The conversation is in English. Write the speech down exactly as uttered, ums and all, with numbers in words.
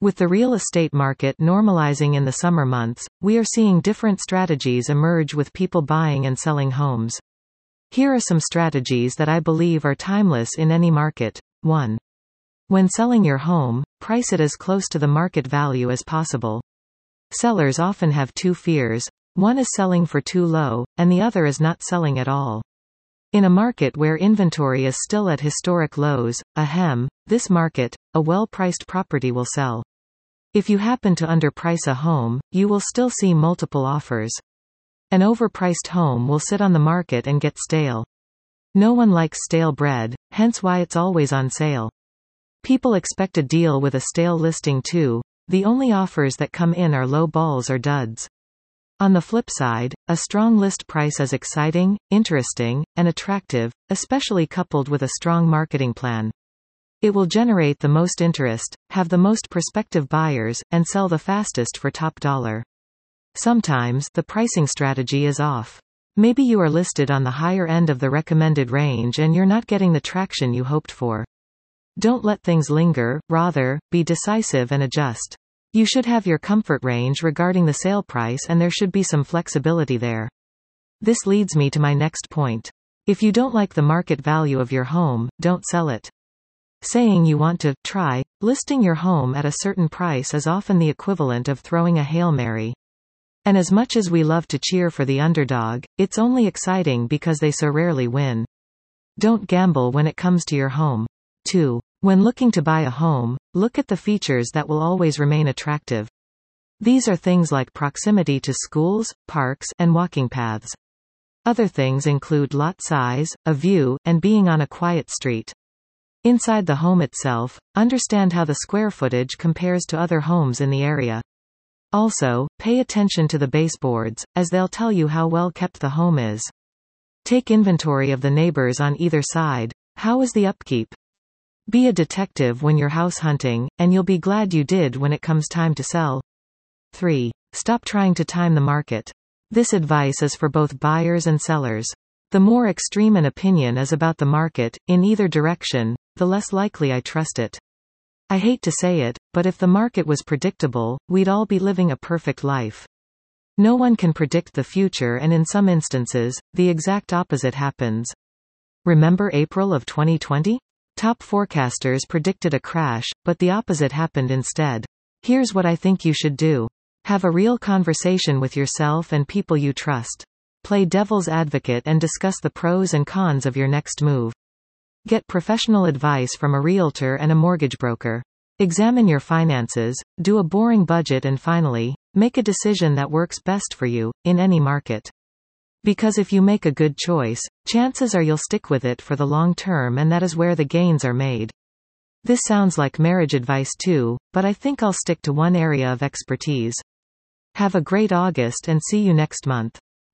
With the real estate market normalizing in the summer months, we are seeing different strategies emerge with people buying and selling homes. Here are some strategies that I believe are timeless in any market. one. When selling your home, price it as close to the market value as possible. Sellers often have two fears. One is selling for too low, and the other is not selling at all. In a market where inventory is still at historic lows, ahem, this market, a well-priced property will sell. If you happen to underprice a home, you will still see multiple offers. An overpriced home will sit on the market and get stale. No one likes stale bread, hence why it's always on sale. People expect a deal with a stale listing too. The only offers that come in are low balls or duds. On the flip side, a strong list price is exciting, interesting, and attractive, especially coupled with a strong marketing plan. It will generate the most interest, have the most prospective buyers, and sell the fastest for top dollar. Sometimes, the pricing strategy is off. Maybe you are listed on the higher end of the recommended range and you're not getting the traction you hoped for. Don't let things linger, rather, be decisive and adjust. You should have your comfort range regarding the sale price and there should be some flexibility there. This leads me to my next point. If you don't like the market value of your home, don't sell it. Saying you want to try listing your home at a certain price is often the equivalent of throwing a Hail Mary. And as much as we love to cheer for the underdog, it's only exciting because they so rarely win. Don't gamble when it comes to your home. two. When looking to buy a home, look at the features that will always remain attractive. These are things like proximity to schools, parks, and walking paths. Other things include lot size, a view, and being on a quiet street. Inside the home itself, understand how the square footage compares to other homes in the area. Also, pay attention to the baseboards, as they'll tell you how well kept the home is. Take inventory of the neighbors on either side. How is the upkeep? Be a detective when you're house hunting, and you'll be glad you did when it comes time to sell. three. Stop trying to time the market. This advice is for both buyers and sellers. The more extreme an opinion is about the market, in either direction, the less likely I trust it. I hate to say it, but if the market was predictable, we'd all be living a perfect life. No one can predict the future, and in some instances, the exact opposite happens. Remember April of twenty twenty? Top forecasters predicted a crash, but the opposite happened instead. Here's what I think you should do. Have a real conversation with yourself and people you trust. Play devil's advocate and discuss the pros and cons of your next move. Get professional advice from a realtor and a mortgage broker. Examine your finances, do a boring budget, and finally, make a decision that works best for you, in any market. Because if you make a good choice, chances are you'll stick with it for the long term, and that is where the gains are made. This sounds like marriage advice too, but I think I'll stick to one area of expertise. Have a great August and see you next month.